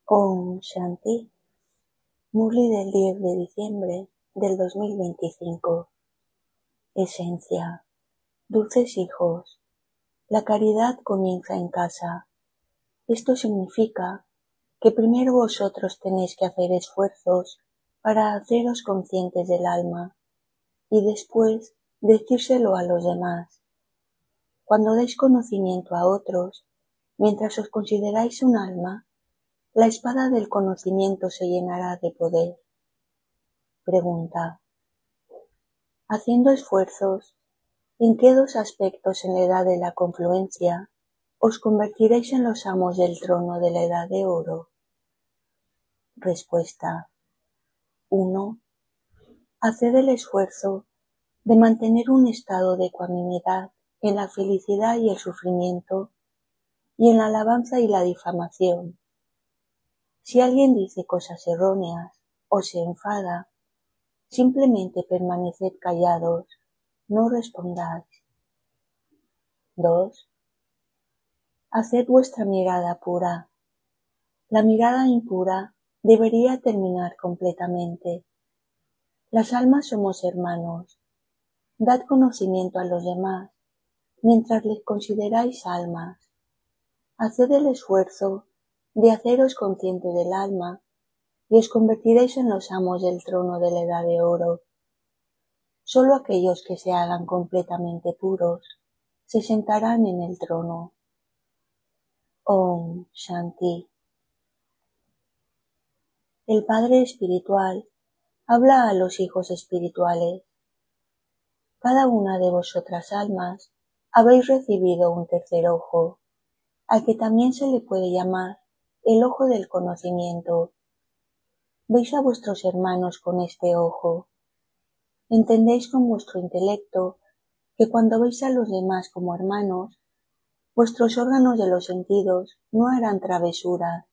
Om Shanti, Murli del 10 de diciembre del 2025. Esencia. Dulces hijos, la caridad comienza en casa. Esto significa que primero vosotros tenéis que hacer esfuerzos para haceros conscientes del alma y después decírselo a los demás. Cuando dais conocimiento a otros, mientras os consideráis un alma, la espada del conocimiento se llenará de poder. Pregunta. Haciendo esfuerzos, ¿en qué dos aspectos en la edad de la confluencia os convertiréis en los amos del trono de la edad de oro? Respuesta. 1. Haced el esfuerzo de mantener un estado de ecuanimidad en la felicidad y el sufrimiento y en la alabanza y la difamación. Si alguien dice cosas erróneas o se enfada, simplemente permaneced callados, no respondáis. 2. Haced vuestra mirada pura. La mirada impura debería terminar completamente. Las almas somos hermanos. Dad conocimiento a los demás, mientras les consideráis almas. Haced el esfuerzo de haceros consciente del alma y os convertiréis en los amos del trono de la edad de oro. Solo aquellos que se hagan completamente puros se sentarán en el trono. Om Shanti. El Padre Espiritual habla a los hijos espirituales. Cada una de vosotras almas habéis recibido un tercer ojo, al que también se le puede llamar el ojo del conocimiento. Veis a vuestros hermanos con este ojo. Entendéis con vuestro intelecto que cuando veis a los demás como hermanos, vuestros órganos de los sentidos no harán travesuras.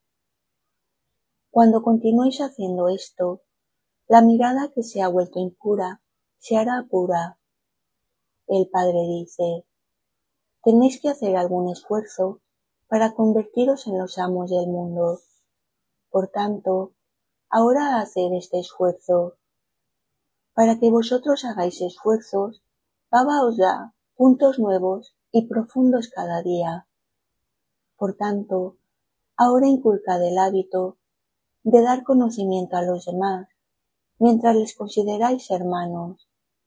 Cuando continuéis haciendo esto, la mirada que se ha vuelto impura se hará pura. El Padre dice, tenéis que hacer algún esfuerzo para convertiros en los amos del mundo. Por tanto, ahora haced este esfuerzo. Para que vosotros hagáis esfuerzos, Baba os da puntos nuevos y profundos cada día. Por tanto, ahora inculcad el hábito de dar conocimiento a los demás, mientras les consideráis hermanos.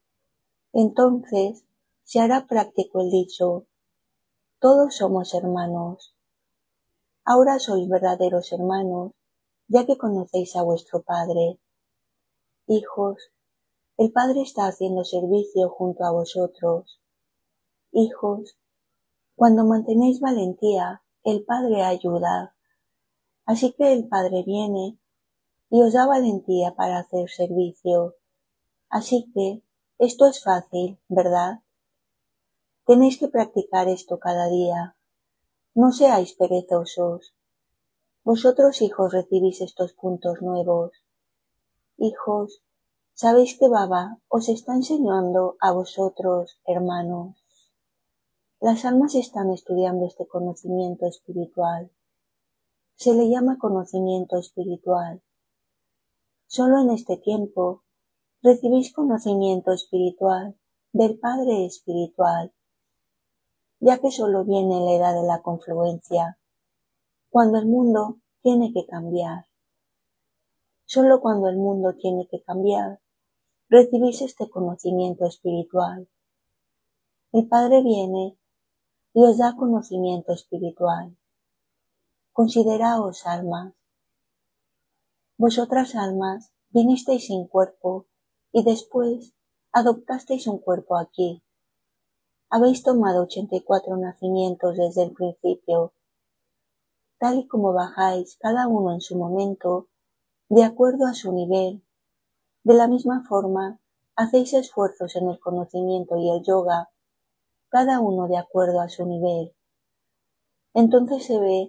Entonces se hará práctico el dicho, todos somos hermanos. Ahora sois verdaderos hermanos, ya que conocéis a vuestro Padre. Hijos, el Padre está haciendo servicio junto a vosotros. Hijos, cuando mantenéis valentía, el Padre ayuda. Así que el Padre viene y os da valentía para hacer servicio. Así que esto es fácil, ¿verdad? Tenéis que practicar esto cada día. No seáis perezosos. Vosotros, hijos, recibís estos puntos nuevos. Hijos, sabéis que Baba os está enseñando a vosotros, hermanos. Las almas están estudiando este conocimiento espiritual. Se le llama conocimiento espiritual. Solo en este tiempo recibís conocimiento espiritual del Padre espiritual, ya que solo viene la edad de la confluencia, cuando el mundo tiene que cambiar. Solo cuando el mundo tiene que cambiar, recibís este conocimiento espiritual. El Padre viene y os da conocimiento espiritual. Consideraos almas. Vosotras almas vinisteis sin cuerpo y después adoptasteis un cuerpo aquí. Habéis tomado 84 nacimientos desde el principio. Tal y como bajáis cada uno en su momento, de acuerdo a su nivel, de la misma forma hacéis esfuerzos en el conocimiento y el yoga, cada uno de acuerdo a su nivel. Entonces se ve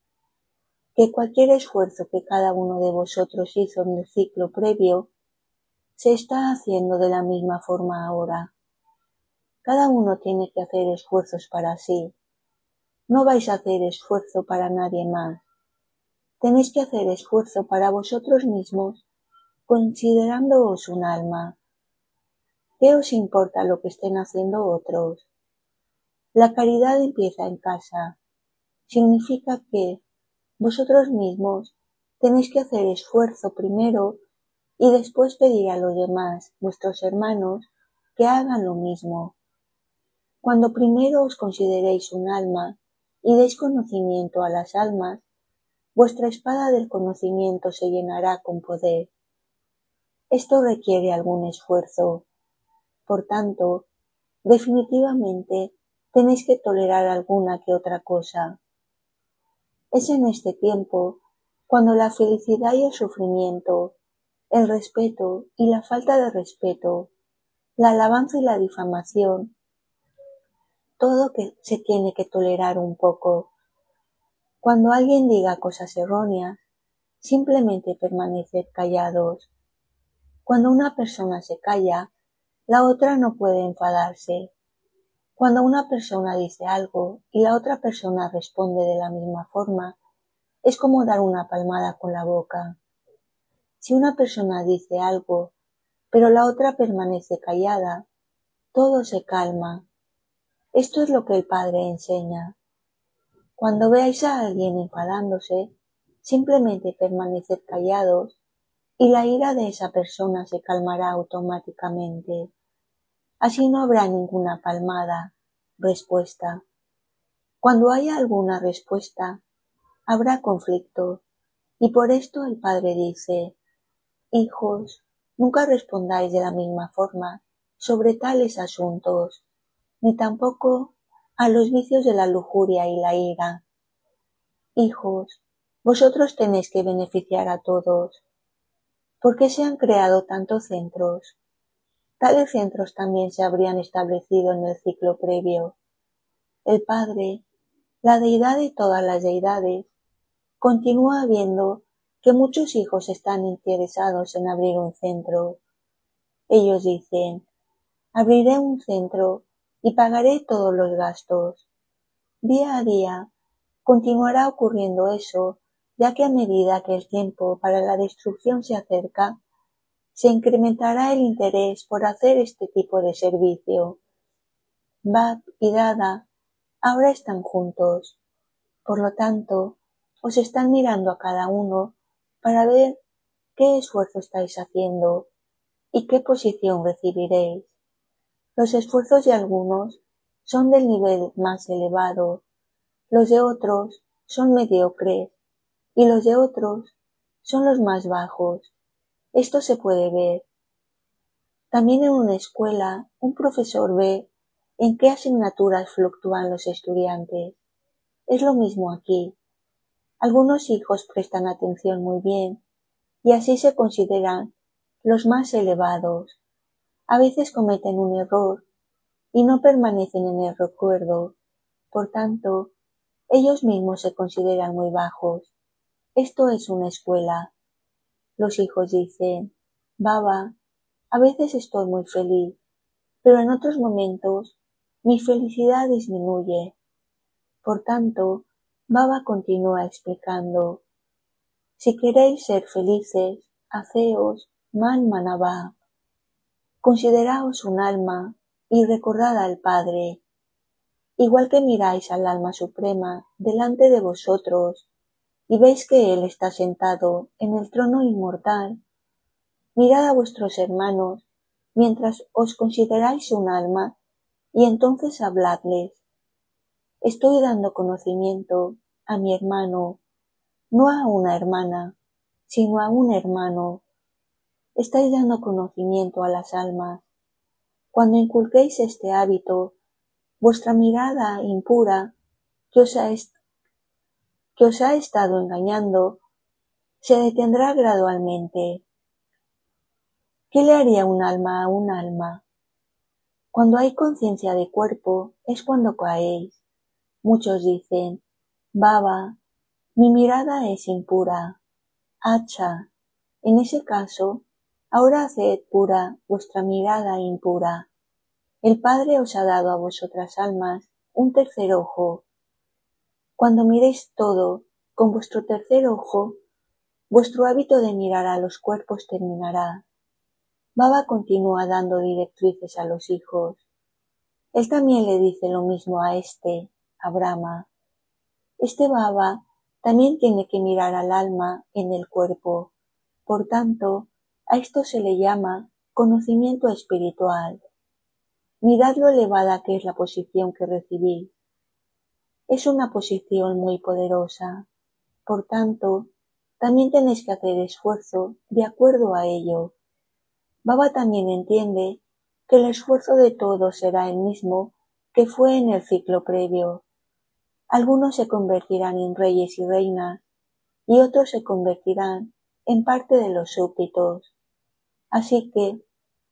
que cualquier esfuerzo que cada uno de vosotros hizo en el ciclo previo, se está haciendo de la misma forma ahora. Cada uno tiene que hacer esfuerzos para sí. No vais a hacer esfuerzo para nadie más. tenéis que hacer esfuerzo para vosotros mismos, considerándoos un alma. ¿Qué os importa lo que estén haciendo otros? La caridad empieza en casa. Significa que vosotros mismos tenéis que hacer esfuerzo primero y después pedir a los demás, vuestros hermanos, que hagan lo mismo. Cuando primero os consideréis un alma y deis conocimiento a las almas, vuestra espada del conocimiento se llenará con poder. Esto requiere algún esfuerzo. Por tanto, definitivamente tenéis que tolerar alguna que otra cosa. Es en este tiempo cuando la felicidad y el sufrimiento, el respeto y la falta de respeto, la alabanza y la difamación, todo que se tiene que tolerar un poco. Cuando alguien diga cosas erróneas, simplemente permaneced callados. Cuando una persona se calla, la otra no puede enfadarse. Cuando una persona dice algo y la otra persona responde de la misma forma, es como dar una palmada con la boca. Si una persona dice algo, pero la otra permanece callada, todo se calma. Esto es lo que el Padre enseña. Cuando veáis a alguien enfadándose, simplemente permaneced callados y la ira de esa persona se calmará automáticamente. Así no habrá ninguna palmada, respuesta. Cuando haya alguna respuesta, habrá conflicto, y por esto el Padre dice: hijos, nunca respondáis de la misma forma sobre tales asuntos, ni tampoco a los vicios de la lujuria y la ira. Hijos, vosotros tenéis que beneficiar a todos. ¿Por qué se han creado tantos centros? Tales centros también se habrían establecido en el ciclo previo. El Padre, la deidad de todas las deidades, continúa viendo que muchos hijos están interesados en abrir un centro. Ellos dicen: abriré un centro y pagaré todos los gastos. Día a día continuará ocurriendo eso, ya que a medida que el tiempo para la destrucción se acerca, se incrementará el interés por hacer este tipo de servicio. Bab y Dada ahora están juntos, por lo tanto, os están mirando a cada uno para ver qué esfuerzo estáis haciendo y qué posición recibiréis. Los esfuerzos de algunos son del nivel más elevado, los de otros son mediocres y los de otros son los más bajos. Esto se puede ver. También en una escuela, un profesor ve en qué asignaturas fluctúan los estudiantes. Es lo mismo aquí. Algunos hijos prestan atención muy bien y así se consideran los más elevados. A veces cometen un error y no permanecen en el recuerdo. Por tanto, ellos mismos se consideran muy bajos. Esto es una escuela. Los hijos dicen: Baba, a veces estoy muy feliz, pero en otros momentos mi felicidad disminuye. Por tanto, Baba continúa explicando: si queréis ser felices, haceos man manabá. Consideraos un alma y recordad al Padre. Igual que miráis al alma suprema delante de vosotros y veis que Él está sentado en el trono inmortal, mirad a vuestros hermanos mientras os consideráis un alma y entonces habladles. Estoy dando conocimiento a mi hermano, no a una hermana, sino a un hermano. Estáis dando conocimiento a las almas. Cuando inculquéis este hábito, vuestra mirada impura que os ha estado engañando se detendrá gradualmente. ¿Qué le haría un alma a un alma? Cuando hay conciencia de cuerpo es cuando caéis. Muchos dicen: Baba, mi mirada es impura. Acha, en ese caso, ahora haced pura vuestra mirada impura. El Padre os ha dado a vosotras almas un tercer ojo. Cuando miréis todo con vuestro tercer ojo, vuestro hábito de mirar a los cuerpos terminará. Baba continúa dando directrices a los hijos. Él también le dice lo mismo a Brahma. Baba también tiene que mirar al alma en el cuerpo. Por tanto, a esto se le llama conocimiento espiritual. Mirad lo elevada que es la posición que recibís. Es una posición muy poderosa. Por tanto, también tenéis que hacer esfuerzo de acuerdo a ello. Baba también entiende que el esfuerzo de todos será el mismo que fue en el ciclo previo. Algunos se convertirán en reyes y reinas, y otros se convertirán en parte de los súbditos. Así que,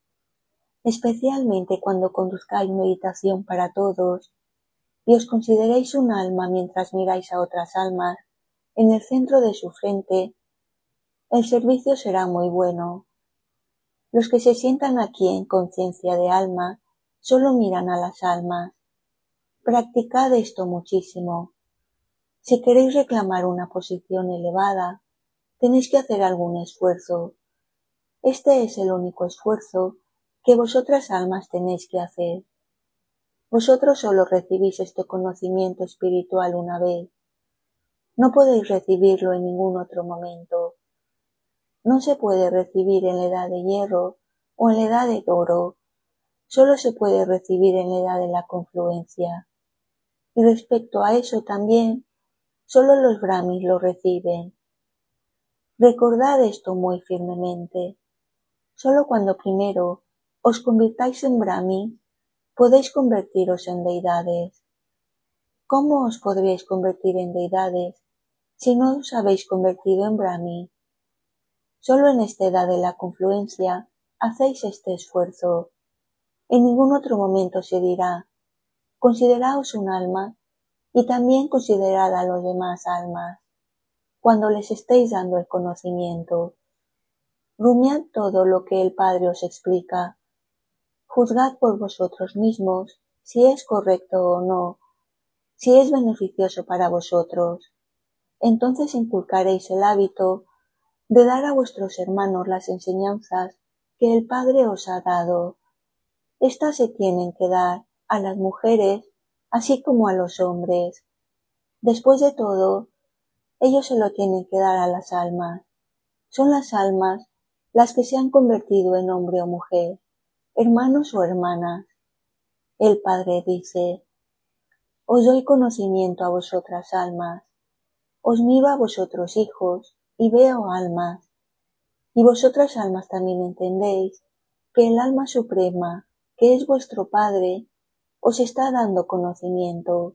especialmente cuando conduzcáis meditación para todos, y os consideréis un alma mientras miráis a otras almas, en el centro de su frente, el servicio será muy bueno. Los que se sientan aquí en conciencia de alma, solo miran a las almas. Practicad esto muchísimo. Si queréis reclamar una posición elevada, tenéis que hacer algún esfuerzo. Este es el único esfuerzo que vosotras almas tenéis que hacer. Vosotros solo recibís este conocimiento espiritual una vez. No podéis recibirlo en ningún otro momento. No se puede recibir en la edad de hierro o en la edad de oro. Solo se puede recibir en la edad de la confluencia. Y respecto a eso también, solo los brahmis lo reciben. Recordad esto muy firmemente. Solo cuando primero os convirtáis en brahmi, podéis convertiros en deidades. ¿Cómo os podríais convertir en deidades si no os habéis convertido en brahmi? Solo en esta edad de la confluencia hacéis este esfuerzo. En ningún otro momento se dirá, consideraos un alma y también considerad a los demás almas, cuando les estéis dando el conocimiento. Rumiad todo lo que el Padre os explica. Juzgad por vosotros mismos si es correcto o no, si es beneficioso para vosotros. Entonces inculcaréis el hábito de dar a vuestros hermanos las enseñanzas que el Padre os ha dado. Estas se tienen que dar a las mujeres así como a los hombres. Después de todo, ellos se lo tienen que dar a las almas. Son las almas las que se han convertido en hombre o mujer, hermanos o hermanas. El Padre dice, os doy conocimiento a vosotras almas, os miro a vosotros hijos y veo almas, y vosotras almas también entendéis que el alma suprema, que es vuestro Padre, os está dando conocimiento.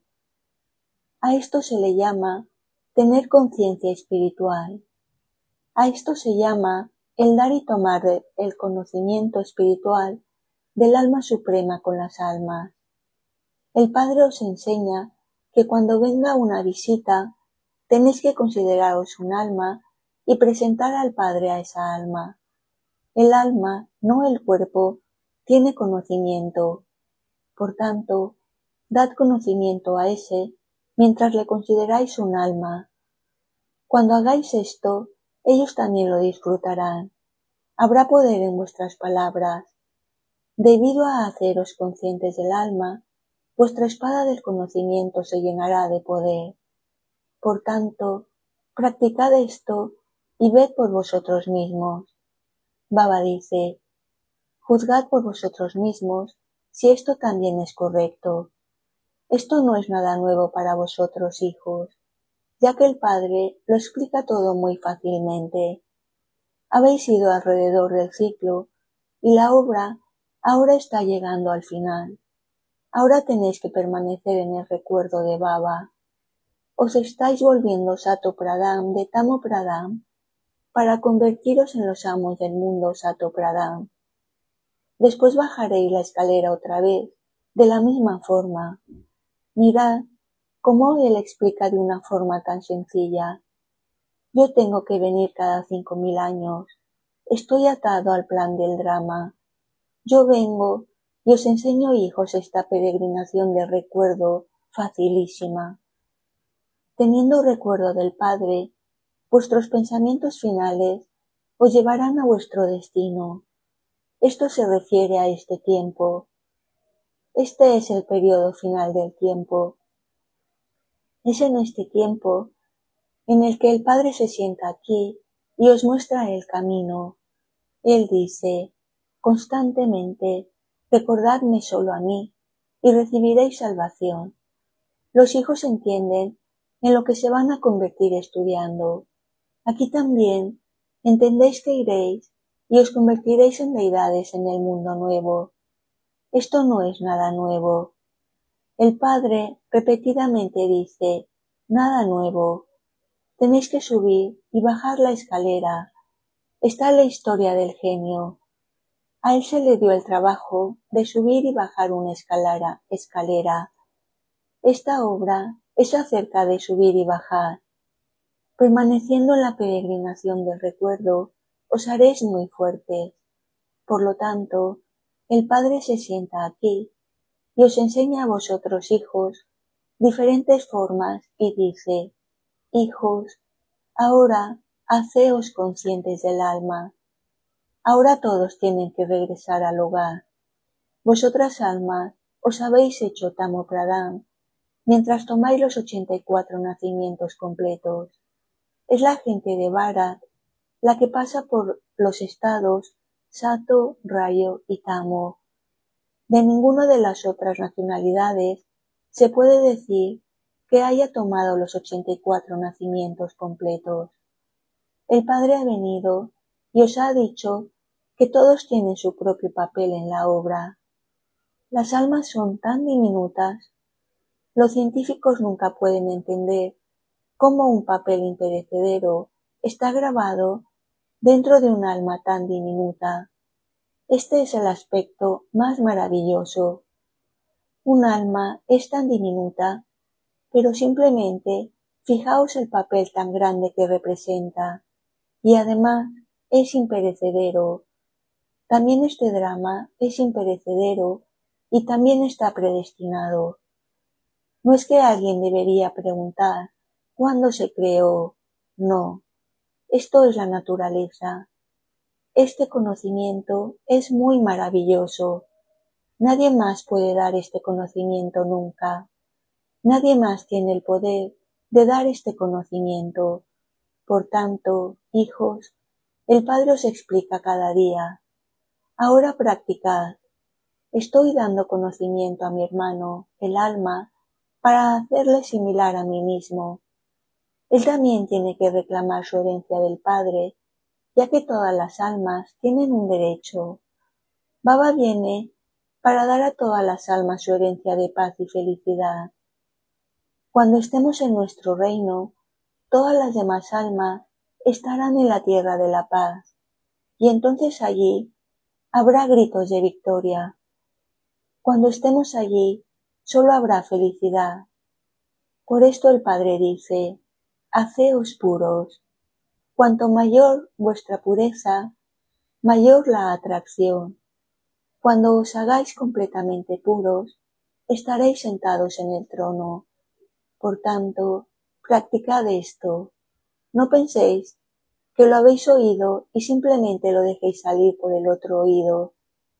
A esto se le llama tener conciencia espiritual. A esto se llama el dar y tomar el conocimiento espiritual del alma suprema con las almas. El Padre os enseña que cuando venga una visita, tenéis que consideraros un alma y presentar al Padre a esa alma. El alma, no el cuerpo, tiene conocimiento. Por tanto, dad conocimiento a ese mientras le consideráis un alma. Cuando hagáis esto, ellos también lo disfrutarán. Habrá poder en vuestras palabras. Debido a haceros conscientes del alma, vuestra espada del conocimiento se llenará de poder. Por tanto, practicad esto y ved por vosotros mismos. Baba dice, juzgad por vosotros mismos si esto también es correcto. Esto no es nada nuevo para vosotros, hijos, ya que el Padre lo explica todo muy fácilmente. Habéis ido alrededor del ciclo y la obra ahora está llegando al final. Ahora tenéis que permanecer en el recuerdo de Baba. Os estáis volviendo Sato Pradam de Tamo Pradam para convertiros en los amos del mundo Sato Pradam. Después bajaréis la escalera otra vez, de la misma forma. Mirad cómo él explica de una forma tan sencilla. Yo tengo que venir cada 5000 años. Estoy atado al plan del drama. Yo vengo y os enseño, hijos, esta peregrinación de recuerdo facilísima. Teniendo recuerdo del Padre, vuestros pensamientos finales os llevarán a vuestro destino. Esto se refiere a este tiempo. Este es el periodo final del tiempo. Es en este tiempo en el que el Padre se sienta aquí y os muestra el camino. Él dice constantemente: recordadme solo a mí y recibiréis salvación. Los hijos entienden en lo que se van a convertir estudiando. Aquí también entendéis que iréis y os convertiréis en deidades en el mundo nuevo. Esto no es nada nuevo. El Padre repetidamente dice: nada nuevo. Tenéis que subir y bajar la escalera. Está la historia del genio. A él se le dio el trabajo de subir y bajar una escalera. Esta obra es acerca de subir y bajar. Permaneciendo en la peregrinación del recuerdo, os haréis muy fuertes. Por lo tanto, el Padre se sienta aquí y os enseña a vosotros, hijos, diferentes formas y dice: hijos, ahora haceos conscientes del alma. Ahora todos tienen que regresar al hogar. Vosotras almas os habéis hecho Tamo Pradhan mientras tomáis los 84 nacimientos completos. Es la gente de Bharat la que pasa por los estados Sato, Rayo y Tamo. De ninguna de las otras nacionalidades se puede decir que haya tomado los 84 nacimientos completos. El Padre ha venido y os ha dicho que todos tienen su propio papel en la obra. Las almas son tan diminutas. Los científicos nunca pueden entender cómo un papel imperecedero está grabado dentro de un alma tan diminuta. Este es el aspecto más maravilloso. Un alma es tan diminuta, pero simplemente fijaos el papel tan grande que representa, y además es imperecedero. También este drama es imperecedero y también está predestinado. No es que alguien debería preguntar ¿cuándo se creó? No, esto es la naturaleza. Este conocimiento es muy maravilloso. Nadie más puede dar este conocimiento nunca. Nadie más tiene el poder de dar este conocimiento. Por tanto, hijos, el Padre os explica cada día. Ahora practicad. Estoy dando conocimiento a mi hermano, el alma, para hacerle similar a mí mismo. Él también tiene que reclamar su herencia del Padre, ya que todas las almas tienen un derecho. Baba viene para dar a todas las almas su herencia de paz y felicidad. Cuando estemos en nuestro reino, todas las demás almas estarán en la tierra de la paz, y entonces allí habrá gritos de victoria. Cuando estemos allí, solo habrá felicidad. Por esto el Padre dice: haceos puros. Cuanto mayor vuestra pureza, mayor la atracción. Cuando os hagáis completamente puros, estaréis sentados en el trono. Por tanto, practicad esto. No penséis que lo habéis oído y simplemente lo dejéis salir por el otro oído.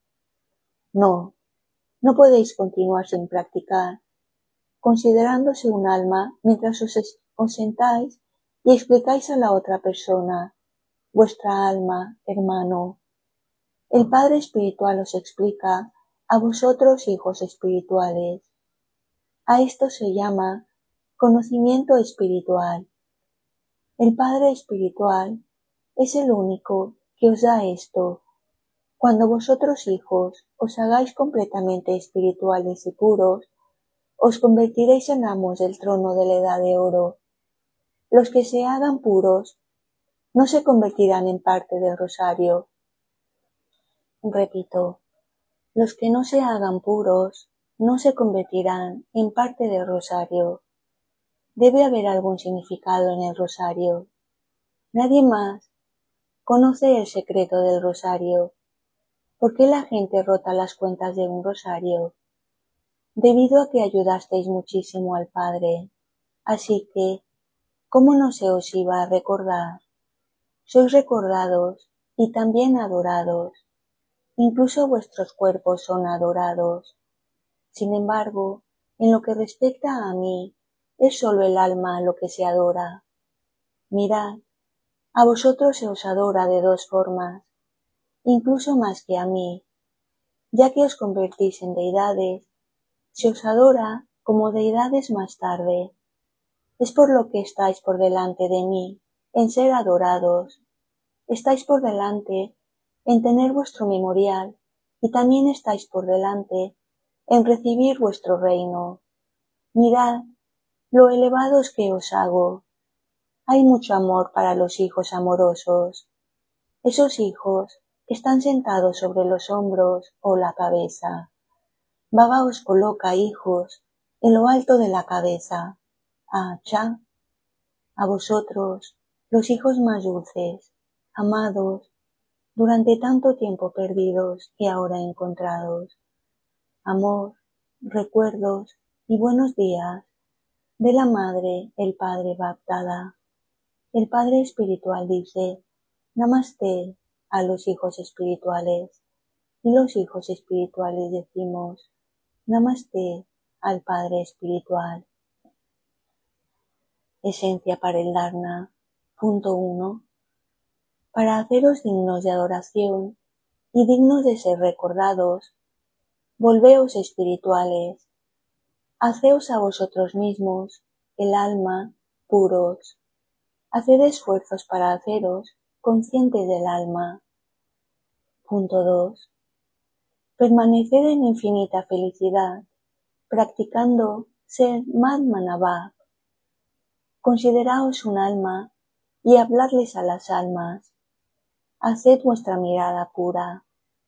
No, no podéis continuar sin practicar, considerándose un alma mientras os sentáis y explicáis a la otra persona: vuestra alma, hermano. El Padre Espiritual os explica a vosotros, hijos espirituales. A esto se llama conocimiento espiritual. El Padre Espiritual es el único que os da esto. Cuando vosotros, hijos, os hagáis completamente espirituales y puros, os convertiréis en amos del trono de la Edad de Oro. Los que se hagan puros no se convertirán en parte del rosario. Repito, los que no se hagan puros no se convertirán en parte del rosario. Debe haber algún significado en el rosario. Nadie más conoce el secreto del rosario. ¿Por qué la gente rota las cuentas de un rosario? Debido a que ayudasteis muchísimo al Padre. Así que, ¿cómo no se os iba a recordar? Sois recordados y también adorados. Incluso vuestros cuerpos son adorados. Sin embargo, en lo que respecta a mí, es sólo el alma lo que se adora. Mirad, a vosotros se os adora de dos formas, incluso más que a mí, ya que os convertís en deidades, se os adora como deidades más tarde. Es por lo que estáis por delante de mí, en ser adorados. Estáis por delante en tener vuestro memorial y también estáis por delante en recibir vuestro reino. Mirad lo elevados que os hago. Hay mucho amor para los hijos amorosos. Esos hijos están sentados sobre los hombros o la cabeza. Baba os coloca, hijos, en lo alto de la cabeza. Cha, a vosotros, los hijos más dulces, amados, durante tanto tiempo perdidos y ahora encontrados. Amor, recuerdos y buenos días de la madre, el padre Baptada. El padre espiritual dice Namaste a los hijos espirituales y los hijos espirituales decimos Namaste al padre espiritual. Esencia para el Dharma. Punto 1. Para haceros dignos de adoración y dignos de ser recordados, volveos espirituales, haceos a vosotros mismos, el alma, puros. Haced esfuerzos para haceros conscientes del alma. Punto 2. Permaneced en infinita felicidad, practicando ser Madmanabha. Consideraos un alma y hablarles a las almas. Haced vuestra mirada pura.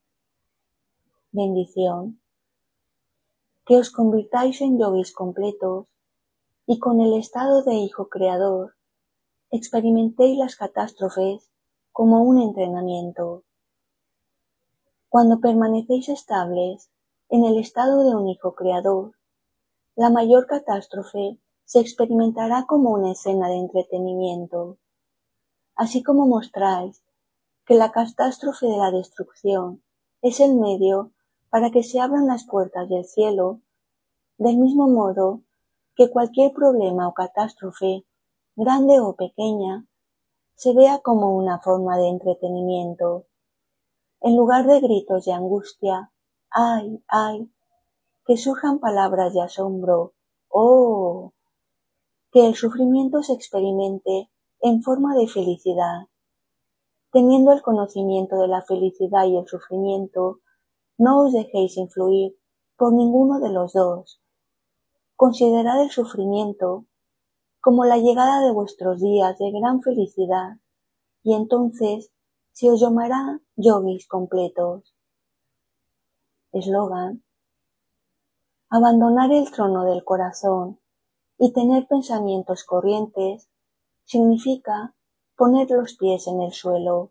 Bendición. Que os convirtáis en yogis completos y con el estado de hijo creador experimentéis las catástrofes como un entrenamiento. Cuando permanecéis estables en el estado de un hijo creador, la mayor catástrofe se experimentará como una escena de entretenimiento. Así como mostráis que la catástrofe de la destrucción es el medio para que se abran las puertas del cielo, del mismo modo que cualquier problema o catástrofe, grande o pequeña, se vea como una forma de entretenimiento. En lugar de gritos de angustia, ¡ay, ay!, que surjan palabras de asombro, ¡oh!, que el sufrimiento se experimente en forma de felicidad. Teniendo el conocimiento de la felicidad y el sufrimiento, no os dejéis influir por ninguno de los dos. Considerad el sufrimiento como la llegada de vuestros días de gran felicidad, y entonces se os llamará yogis completos. Eslogan: abandonar el trono del corazón y tener pensamientos corrientes significa poner los pies en el suelo.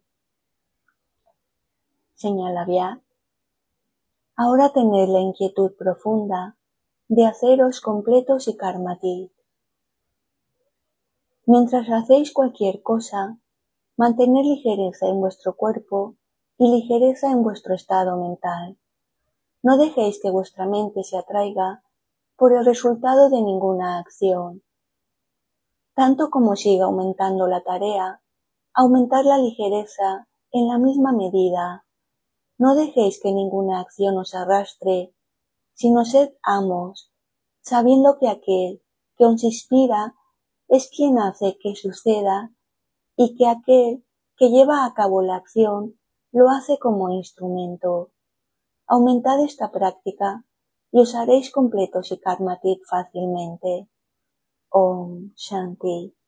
Señala Vyas: ahora tened la inquietud profunda de haceros completos y karmatit. Mientras hacéis cualquier cosa, mantened ligereza en vuestro cuerpo y ligereza en vuestro estado mental. No dejéis que vuestra mente se atraiga por el resultado de ninguna acción. Tanto como siga aumentando la tarea, aumentad la ligereza en la misma medida. No dejéis que ninguna acción os arrastre, sino sed amos, sabiendo que aquel que os inspira es quien hace que suceda y que aquel que lleva a cabo la acción lo hace como instrumento. Aumentad esta práctica y os haréis completos y karmatit fácilmente. Om Shanti.